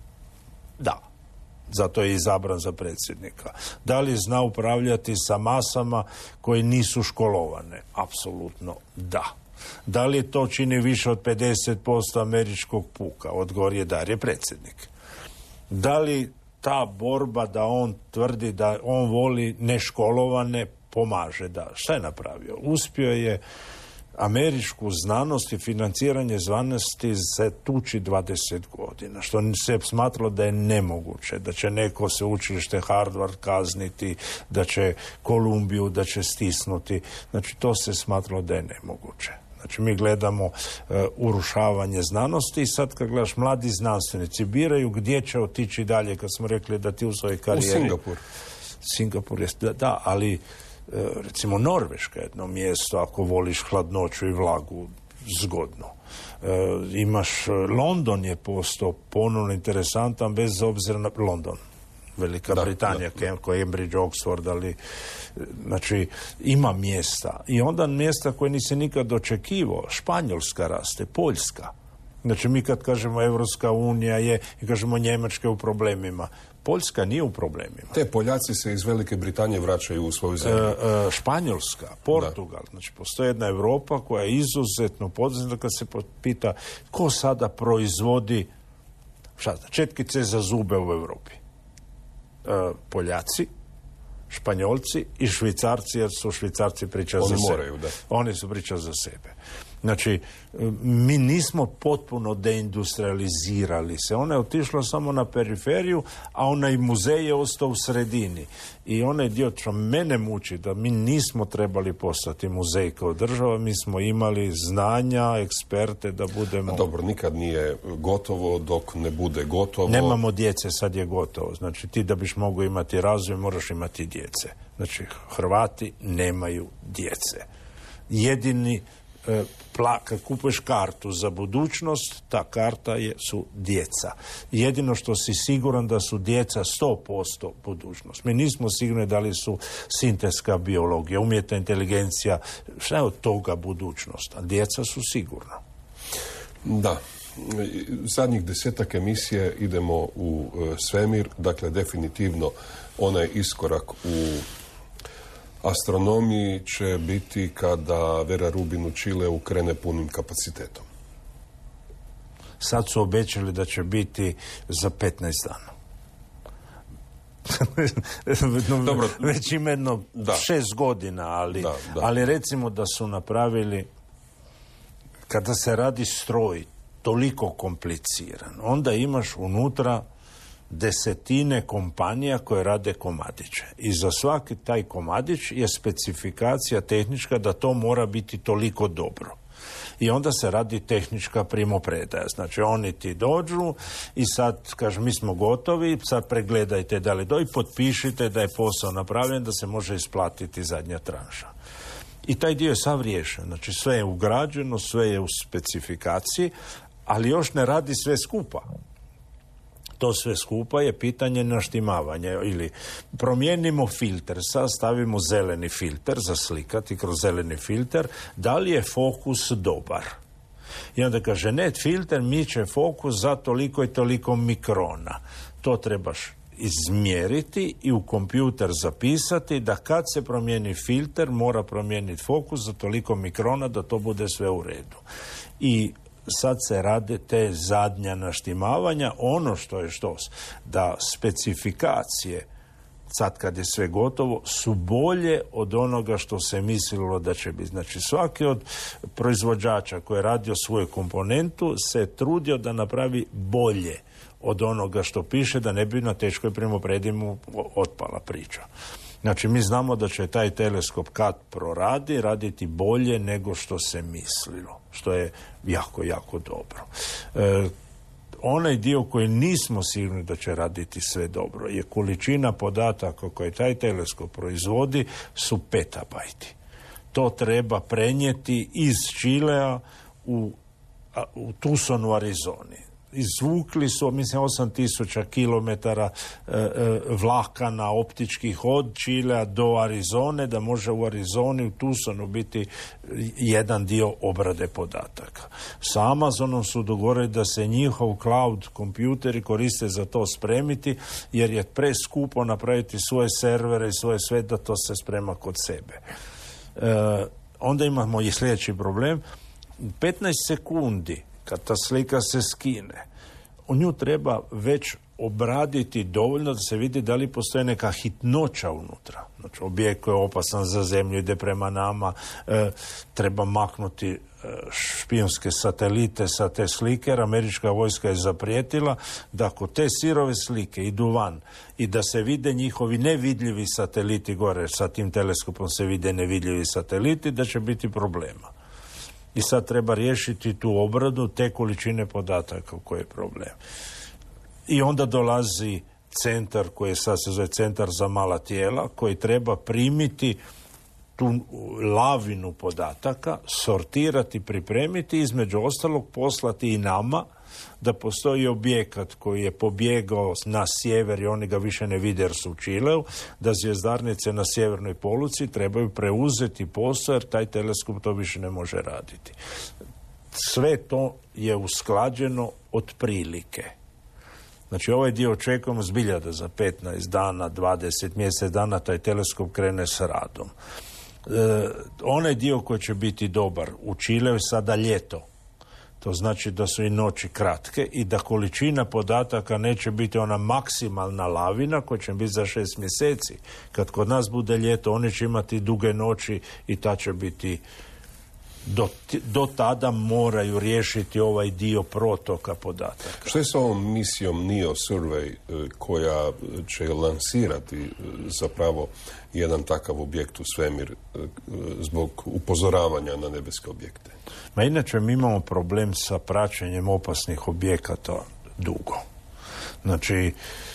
Da. Zato je izabran za predsjednika. Da li zna upravljati sa masama koje nisu školovane? Apsolutno da. Da li to čini više od pedeset posto američkog puka? Odgovor je da je predsjednik. Da li ta borba da on tvrdi da on voli neškolovane pomaže? Da. Šta je napravio? Uspio je američku znanost i financiranje znanosti se tuči dvadeset godina, što se smatralo da je nemoguće, da će neko se učilište Harvard kazniti, da će Kolumbiju, da će stisnuti. Znači, to se smatralo da je nemoguće. Znači, mi gledamo uh, urušavanje znanosti i sad kad gledaš, mladi znanstvenici biraju gdje će otići dalje, kad smo rekli da ti u svojoj karijeri... U Singapur. Singapur je, da, da, ali recimo Norveška je jedno mjesto ako voliš hladnoću i vlagu zgodno. E, imaš, London je postao ponovno interesantan bez obzira na London. Velika da, Britanija, da, da. Cambridge, Oxford, ali znači ima mjesta. I onda mjesta koje nisi nikad očekivao. Španjolska raste, Poljska. Znači mi kad kažemo Evropska unija je i kažemo Njemačka u problemima. Poljska nije u problemima. Te Poljaci se iz Velike Britanije vraćaju u svoju zemlju. E, e, Španjolska, Portugal. Da. Znači, postoji jedna Europa koja je izuzetno poduzetna kad se pita ko sada proizvodi šta, četkice za zube u Europi. E, Poljaci, Španjolci i Švicarci, jer su Švicarci pričali za sebe. Moraju, da. Oni su pričali za sebe. Znači, mi nismo potpuno deindustrializirali se. Ona je otišla samo na periferiju, a onaj muzej je ostao u sredini. I onaj dio što mene muči, da mi nismo trebali postati muzej kao država, mi smo imali znanja, eksperte da budemo... A dobro, nikad nije gotovo dok ne bude gotovo. Nemamo djece, sad je gotovo. Znači, ti da biš mogao imati razvoj, moraš imati djece. Znači, Hrvati nemaju djece. Jedini... Pla, kad kupuješ kartu za budućnost, ta karta je, su djeca. Jedino što si siguran da su djeca sto posto budućnost. Mi nismo sigurni da li su sintetska biologija, umjetna inteligencija, šta je od toga budućnost, a djeca su sigurno. Da. Zadnjih desetak emisije idemo u svemir, dakle definitivno onaj iskorak u astronomiji će biti kada Vera Rubin u Čileu krene punim kapacitetom. Sad su obećali da će biti za petnaest dana. Dobro. Već ima jedno da. šest godina, ali, da, da. ali recimo da su napravili, kada se radi stroj toliko kompliciran, onda imaš unutra desetine kompanija koje rade komadiće. I za svaki taj komadić je specifikacija tehnička da to mora biti toliko dobro. I onda se radi tehnička primopredaja. Znači, oni ti dođu i sad, kažu, mi smo gotovi, sad pregledajte da li do i potpišite da je posao napravljen, da se može isplatiti zadnja tranša. I taj dio je sav riješen. Znači, sve je ugrađeno, sve je u specifikaciji, ali još ne radi sve skupa. To sve skupa je pitanje naštimavanja. Ili promijenimo filter, sad stavimo zeleni filter za slikati kroz zeleni filter, da li je fokus dobar? I onda kaže, ne, filter miče fokus za toliko i toliko mikrona. To trebaš izmjeriti i u kompjuter zapisati da kad se promijeni filter mora promijeniti fokus za toliko mikrona da to bude sve u redu. I sad se rade te zadnja naštimavanja. Ono što je štos, da specifikacije, sad kad je sve gotovo, su bolje od onoga što se mislilo da će biti. Znači, svaki od proizvođača koji je radio svoju komponentu se trudio da napravi bolje od onoga što piše, da ne bi na teškoj primopredi mu otpala priča. Znači, mi znamo da će taj teleskop kad proradi, raditi bolje nego što se mislilo, što je jako, jako dobro. E, onaj dio koji nismo sigurni da će raditi sve dobro je količina podataka koje taj teleskop proizvodi su petabajti. To treba prenijeti iz Čilea u, u Tucson u Arizoni. Izvukli su, mislim, osam tisuća kilometara e, e, vlakana optičkih od Čilea do Arizone, da može u Arizoni, u Tucsonu biti jedan dio obrade podataka. Sa Amazonom su dogovorili da se njihov cloud kompjuteri koriste za to spremiti, jer je preskupo napraviti svoje servere i svoje sve, da to se sprema kod sebe. E, onda imamo i sljedeći problem. petnaest sekundi kad ta slika se skine, u nju treba već obraditi dovoljno da se vidi da li postoji neka hitnoća unutra. Znači, objekt koji je opasan za zemlju, ide prema nama, e, treba maknuti e, špijunske satelite sa te slike, jer američka vojska je zaprijetila da ako te sirove slike idu van i da se vide njihovi nevidljivi sateliti gore, sa tim teleskopom se vide nevidljivi sateliti, da će biti problema. I sad treba riješiti tu obradu, te količine podataka koji je problem. I onda dolazi centar koji sad se zove centar za mala tijela, koji treba primiti tu lavinu podataka, sortirati, pripremiti, između ostalog poslati i nama da postoji objekat koji je pobjegao na sjever i oni ga više ne vide jer su u Čileu, da zvjezdarnice na sjevernoj poluci trebaju preuzeti posao jer taj teleskop to više ne može raditi. Sve to je usklađeno otprilike. Znači, ovaj dio očekujemo zbilja da za petnaest dana, dvadeset mjesec dana taj teleskop krene s radom. E, onaj dio koji će biti dobar u Čileu je sada ljeto. To znači da su i noći kratke i da količina podataka neće biti ona maksimalna lavina koja će biti za šest mjeseci. Kad kod nas bude ljeto, oni će imati duge noći i ta će biti do, do tada moraju riješiti ovaj dio protoka podataka. Što je s ovom misijom NEO Survey koja će lansirati zapravo jedan takav objekt u svemir zbog upozoravanja na nebeske objekte? Ma inače mi imamo problem sa praćenjem opasnih objekata dugo. Znači,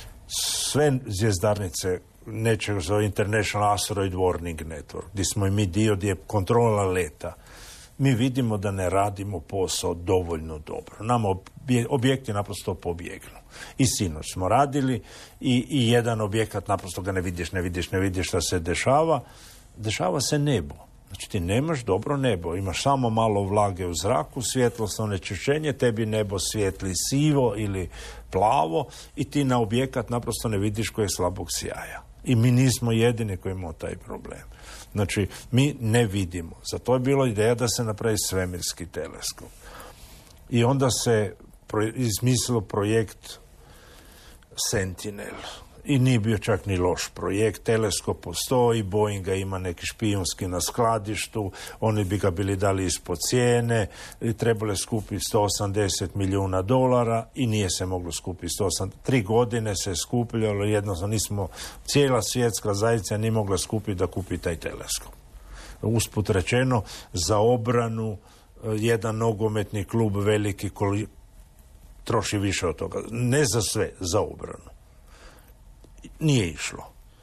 sve zvjezdarnice nečeg zove International Asteroid Warning Network, gdje smo i mi dio, gdje je kontrola leta. Mi vidimo da ne radimo posao dovoljno dobro. Nama objekti naprosto pobjegnu. I sinoć smo radili i, i jedan objekat naprosto ga ne vidiš, ne vidiš, ne vidiš šta se dešava. Dešava se nebo. Znači, ti nemaš dobro nebo, imaš samo malo vlage u zraku, svjetlosno onečišćenje, tebi nebo svijetli sivo ili plavo i ti na objekat naprosto ne vidiš koji je slabog sjaja. I mi nismo jedini koji imamo taj problem. Znači, mi ne vidimo. Zato je bila ideja da se napravi svemirski teleskop. I onda se pro, izmislilo projekt Sentinel. i nije bio čak ni loš projekt. Teleskop postoji, Boeinga ima neki špijunski na skladištu, oni bi ga bili dali ispod cijene, i trebalo je skupiti sto osamdeset milijuna dolara i nije se moglo skupiti sto osamdeset. Tri godine se je skupljalo, jednostavno nismo, cijela svjetska zajednica nije mogla skupiti da kupi taj teleskop. Usput rečeno, za obranu jedan nogometni klub veliki koji troši više od toga. Ne za sve, za obranu. Nije išlo.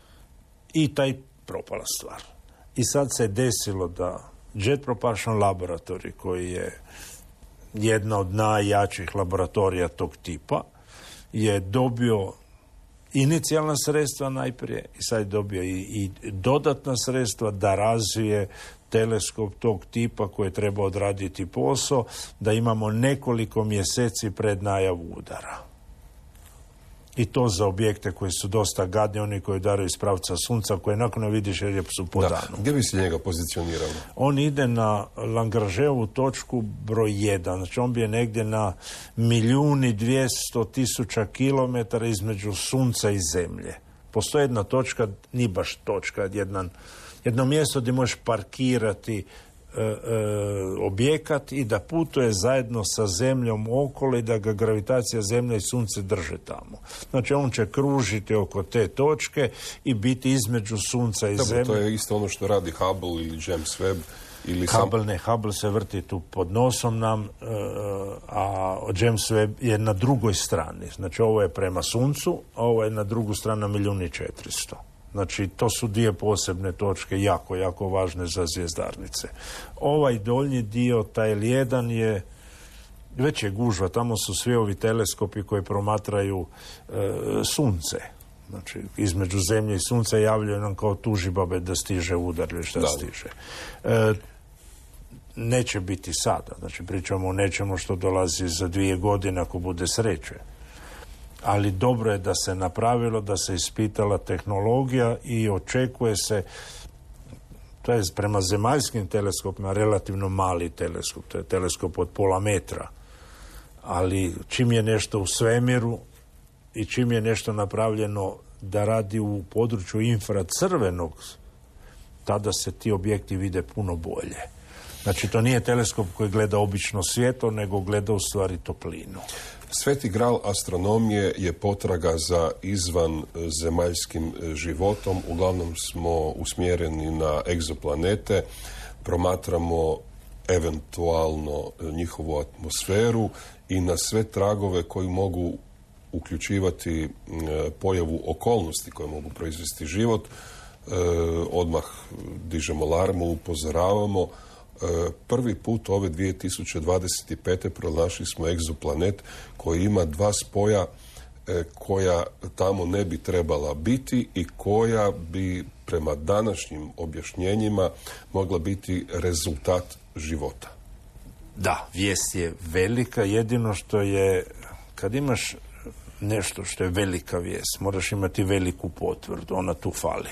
I taj propala stvar. I sad se desilo da Jet Propulsion Laboratory, koji je jedna od najjačih laboratorija tog tipa, je dobio inicijalna sredstva najprije i sad je dobio i, i dodatna sredstva da razvije teleskop tog tipa koji treba odraditi posao, da imamo nekoliko mjeseci pred najavu udara. I to za objekte koji su dosta gadni, oni koji udaraju iz pravca sunca, koje nakon ne vidiš jer su po danu. Gdje bi se njega pozicionirao? On ide na Lagrangeovu točku broj jedan. Znači on bi je negdje na milijun i dvjesto tisuća kilometara između sunca i zemlje. Postoji jedna točka, nije baš točka, jedan, jedno mjesto gdje možeš parkirati E, e, objekat i da putuje zajedno sa zemljom okolo i da ga gravitacija zemlje i sunce drže tamo. Znači on će kružiti oko te točke i biti između sunca i da, zemlje. To je isto ono što radi Hubble ili James Webb. Ili Hubble sam... ne, Hubble se vrti tu pod nosom nam, a James Webb je na drugoj strani. Znači ovo je prema suncu, a ovo je na drugu stranu milijun i četiristo. Znači, to su dvije posebne točke, jako, jako važne za zvjezdarnice. Ovaj donji dio, taj L jedan je, već je gužva, tamo su svi ovi teleskopi koji promatraju e, sunce. Znači, između zemlje i sunca javljaju nam kao tužibabe da stiže udar ili šta da. stiže. E, neće biti sada, znači pričamo o nečemu što dolazi za dvije godine ako bude sreće. Ali dobro je da se napravilo, da se ispitala tehnologija i očekuje se, to je prema zemaljskim teleskopima relativno mali teleskop, to je teleskop od pola metra, ali čim je nešto u svemiru i čim je nešto napravljeno da radi u području infracrvenog, tada se ti objekti vide puno bolje. Znači to nije teleskop koji gleda obično svjetlo, nego gleda u stvari toplinu. Sveti gral astronomije je potraga za izvan zemaljskim životom. Uglavnom smo usmjereni na egzoplanete, promatramo eventualno njihovu atmosferu i na sve tragove koji mogu uključivati pojavu okolnosti koje mogu proizvesti život. Odmah dižemo alarmu, upozoravamo. Prvi put ove dvije tisuće dvadeset pete pronašli smo egzoplanet koji ima dva spoja koja tamo ne bi trebala biti i koja bi prema današnjim objašnjenjima mogla biti rezultat života. Da, vijest je velika, jedino što je, kad imaš nešto što je velika vijest, moraš imati veliku potvrdu, ona tu fali.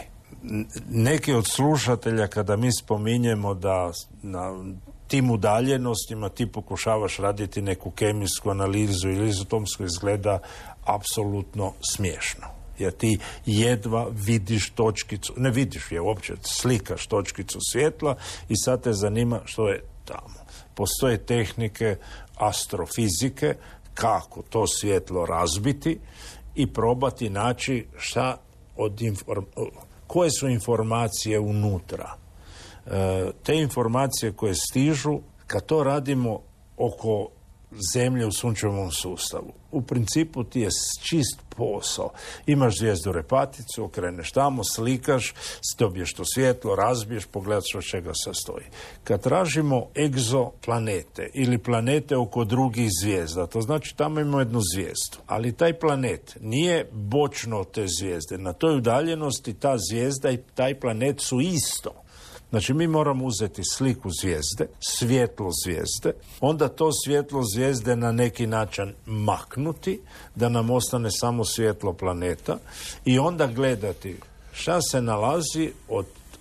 Neki od slušatelja kada mi spominjemo da na tim udaljenostima ti pokušavaš raditi neku kemijsku analizu ili izotomsku, izgleda apsolutno smiješno. Jer ti jedva vidiš točkicu, ne vidiš je uopće, slikaš točkicu svjetla i sad te zanima što je tamo. Postoje tehnike astrofizike kako to svjetlo razbiti i probati naći šta od informacija, koje su informacije unutra. E, te informacije koje stižu, kad to radimo oko Zemlje u sunčevom sustavu, u principu ti je čist posao. Imaš zvijezdu repaticu, okreneš tamo, slikaš, dobiješ to svjetlo, razbiješ, pogledaš od čega sastoji. Kad tražimo egzoplanete ili planete oko drugih zvijezda, to znači tamo imamo jednu zvijezdu, ali taj planet nije bočno od te zvijezde. Na toj udaljenosti ta zvijezda i taj planet su isto. Znači, mi moramo uzeti sliku zvijezde, svjetlo zvijezde, onda to svjetlo zvijezde na neki način maknuti, da nam ostane samo svjetlo planeta i onda gledati šta se nalazi od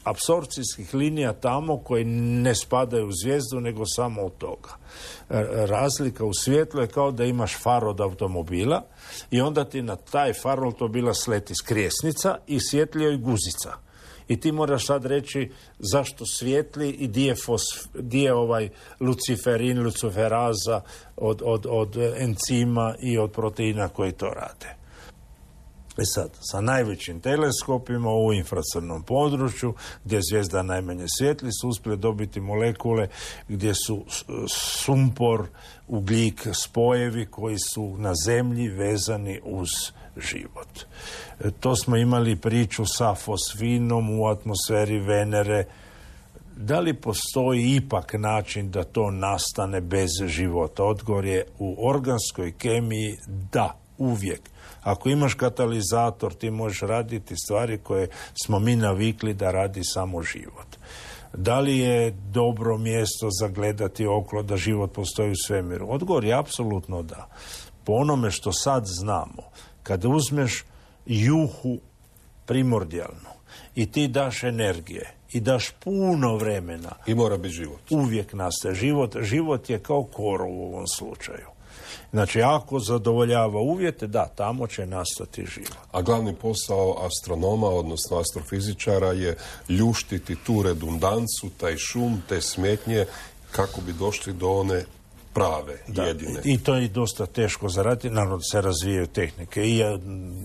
apsorpcijskih linija tamo koje ne spadaju u zvijezdu, nego samo od toga. Razlika u svjetlu je kao da imaš far od automobila i onda ti na taj far automobila sleti skresnica i svjetlio i guzica. I ti moraš sad reći zašto svijetli i di je, fos, di je ovaj luciferin, luciferaza od, od, od encima i od proteina koji to rade. E sad, sa najvećim teleskopima u infracrvenom području, gdje zvijezda najmanje svijetli, su uspjeli dobiti molekule gdje su sumpor, ugljik, spojevi koji su na zemlji vezani uz život. E, to smo imali priču sa fosfinom u atmosferi Venere. Da li postoji ipak način da to nastane bez života? Odgovor je u organskoj kemiji da, uvijek. Ako imaš katalizator, ti možeš raditi stvari koje smo mi navikli da radi samo život. Da li je dobro mjesto za gledati okolo da život postoji u svemiru? Odgovor je apsolutno da. Po onome što sad znamo, kada uzmeš juhu primordijalnu i ti daš energije i daš puno vremena, i mora biti život. Uvijek nastaje život. Život je kao korov u ovom slučaju. Znači, ako zadovoljava uvjete, da, tamo će nastati život. A glavni posao astronoma, odnosno astrofizičara, je ljuštiti tu redundancu, taj šum, te smetnje, kako bi došli do one prave, da, jedine. I to je dosta teško zaraditi, naravno se razvijaju tehnike. I a,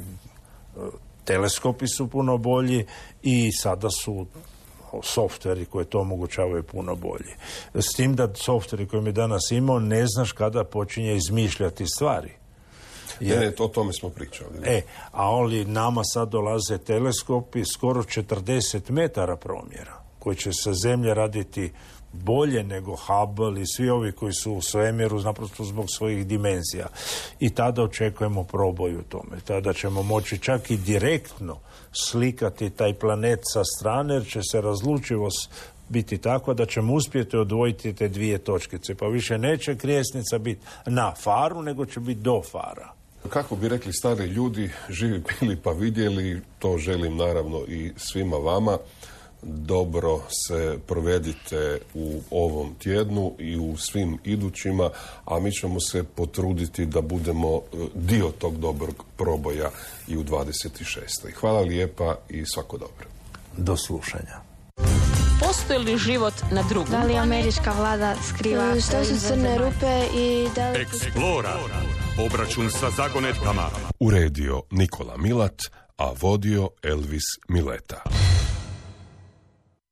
teleskopi su puno bolji i sada su softveri koji to omogućavaju puno bolji. S tim da softveri koje mi danas imao, ne znaš kada počinje izmišljati stvari. Jer, ne, ne, o tome smo pričali. E, a ali nama sad dolaze teleskopi skoro četrdeset metara promjera, koji će sa zemlje raditi bolje nego Hubble i svi ovi koji su u svemiru naprosto zbog svojih dimenzija. I tada očekujemo proboj u tome. Tada ćemo moći čak i direktno slikati taj planet sa strane, jer će se razlučivost biti tako da ćemo uspjeti odvojiti te dvije točkice. Pa više neće krijesnica biti na faru, nego će biti do fara. Kako bi rekli stari ljudi, živi bili pa vidjeli, to želim naravno i svima vama. Dobro se provedite u ovom tjednu i u svim idućima, a mi ćemo se potruditi da budemo dio tog dobrog proboja i u dvadeset šestoj. Hvala lijepa i svako dobro. Do slušanja. Postoji li život na drugom? Da li američka vlada skriva Što su crne rupe i da li... Eksplora. Obračun sa zagonetkama. Uredio Nikola Milat, a vodio Elvis Mileta.